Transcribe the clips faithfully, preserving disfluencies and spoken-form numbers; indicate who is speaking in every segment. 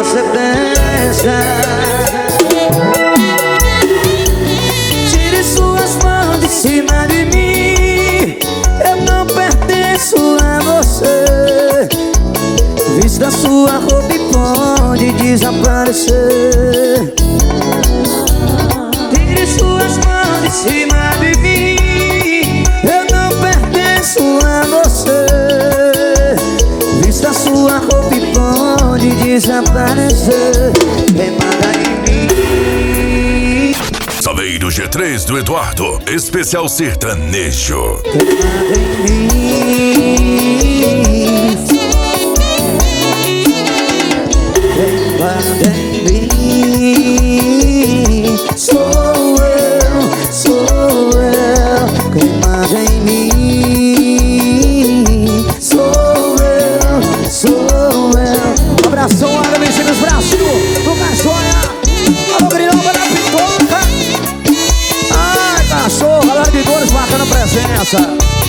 Speaker 1: você pensa. Tire suas mãos de cima de mim. Eu não pertenço a você. Vista sua roupa e pode desaparecer. Tire suas mãos de cima de mim. Eu não pertenço a você. Vista sua roupa e pode desaparecer. Quem manda em mim?
Speaker 2: Saveiro G três do Eduardo, especial sertanejo.
Speaker 1: Quem manda em mim? Quem manda em mim? Sou eu, sou eu. Quem manda em mim? Sou eu, sou eu. Um abração, olha, mexendo os braços do Caçonha. Alô, grilão, vai dar pipoca. Ai, cachorro, galera de dores marcando presença.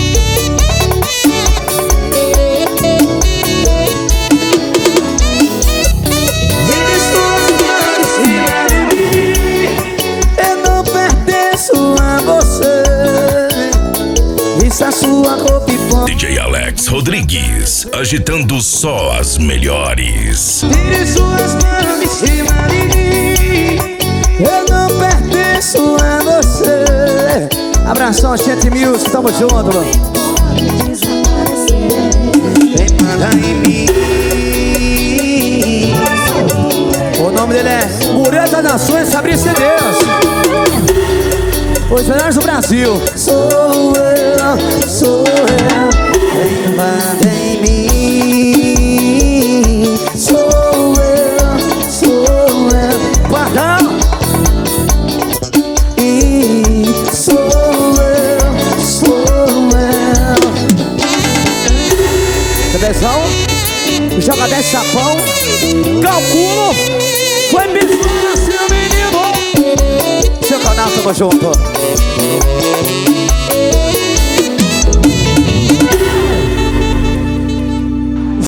Speaker 1: A sua roupa e pó.
Speaker 2: D J Alex Rodrigues, agitando só as melhores.
Speaker 1: Tire suas mãos de cima de mim. Eu não pertenço a você. Abração, Chente Music, tamo junto, mano. Quem manda em mim? O nome dele é Mureta Nações, Fabrício Deus. Os melhores do Brasil. Sou eu, sou eu. Quem manda em mim? Sou eu, sou eu. Guardão. E sou eu, sou eu. Televisão, joga dez sapão. Calculo. Foi mesmo assim, menino. Seu canal, tamo junto.